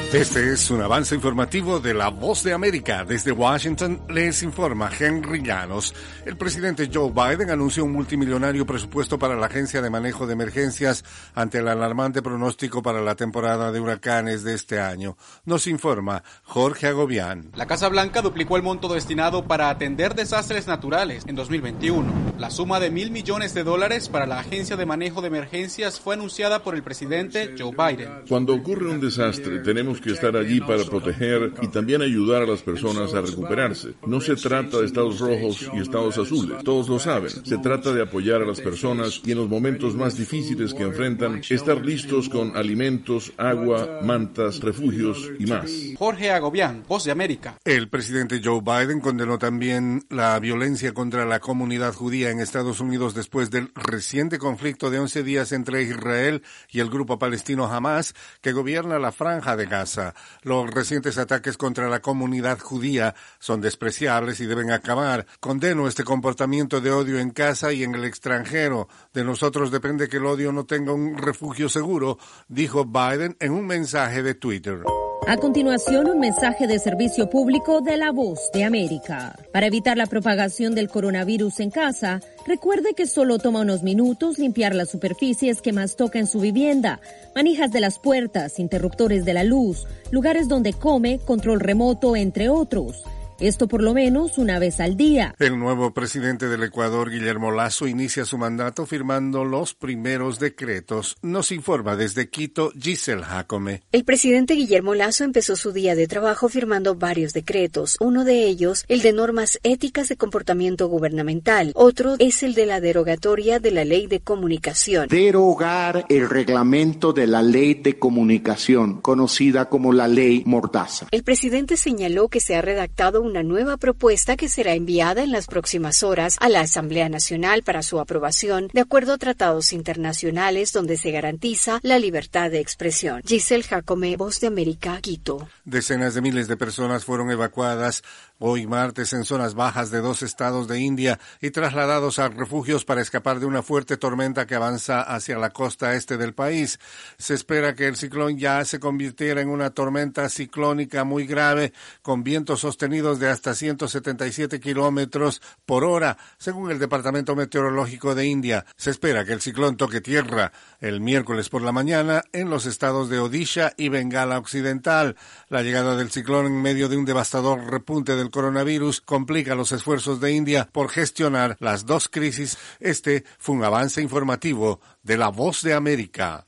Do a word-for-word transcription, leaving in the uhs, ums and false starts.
Este es un avance informativo de La Voz de América. Desde Washington les informa Henry Llanos. El presidente Joe Biden anunció un multimillonario presupuesto para la Agencia de Manejo de Emergencias ante el alarmante pronóstico para la temporada de huracanes de este año. Nos informa Jorge Agobián. La Casa Blanca duplicó el monto destinado para atender desastres naturales en dos mil veintiuno. La suma de mil millones de dólares para la Agencia de Manejo de Emergencias fue anunciada por el presidente Joe Biden. Cuando ocurre un desastre, tenemos que estar allí para proteger y también ayudar a las personas a recuperarse. No se trata de estados rojos y estados azules, todos lo saben. Se trata de apoyar a las personas y en los momentos más difíciles que enfrentan, estar listos con alimentos, agua, mantas, refugios y más. Jorge Agobián, Voz de América. El presidente Joe Biden condenó también la violencia contra la comunidad judía en Estados Unidos después del reciente conflicto de once días entre Israel y el grupo palestino Hamas, que gobierna la Franja de Gaza. Los recientes ataques contra la comunidad judía son despreciables y deben acabar. Condeno este comportamiento de odio en casa y en el extranjero. De nosotros depende que el odio no tenga un refugio seguro, dijo Biden en un mensaje de Twitter. A continuación, un mensaje de servicio público de La Voz de América. Para evitar la propagación del coronavirus en casa, recuerde que solo toma unos minutos limpiar las superficies que más toca en su vivienda, manijas de las puertas, interruptores de la luz, lugares donde come, control remoto, entre otros. Esto por lo menos una vez al día. El nuevo presidente del Ecuador, Guillermo Lasso, inicia su mandato firmando los primeros decretos. Nos informa desde Quito, Giselle Jacome. El presidente Guillermo Lasso empezó su día de trabajo firmando varios decretos. Uno de ellos, el de normas éticas de comportamiento gubernamental. Otro es el de la derogatoria de la ley de comunicación. Derogar el reglamento de la ley de comunicación, conocida como la ley Mordaza. El presidente señaló que se ha redactado una nueva propuesta que será enviada en las próximas horas a la Asamblea Nacional para su aprobación, de acuerdo a tratados internacionales donde se garantiza la libertad de expresión. Giselle Jacome, Voz de América, Quito. Decenas de miles de personas fueron evacuadas hoy martes en zonas bajas de dos estados de India y trasladados a refugios para escapar de una fuerte tormenta que avanza hacia la costa este del país. Se espera que el ciclón ya se convirtiera en una tormenta ciclónica muy grave con vientos sostenidos de hasta ciento setenta y siete kilómetros por hora, según el Departamento Meteorológico de India. Se espera que el ciclón toque tierra el miércoles por la mañana en los estados de Odisha y Bengala Occidental. La llegada del ciclón en medio de un devastador repunte del coronavirus complica los esfuerzos de India por gestionar las dos crisis. Este fue un avance informativo de La Voz de América.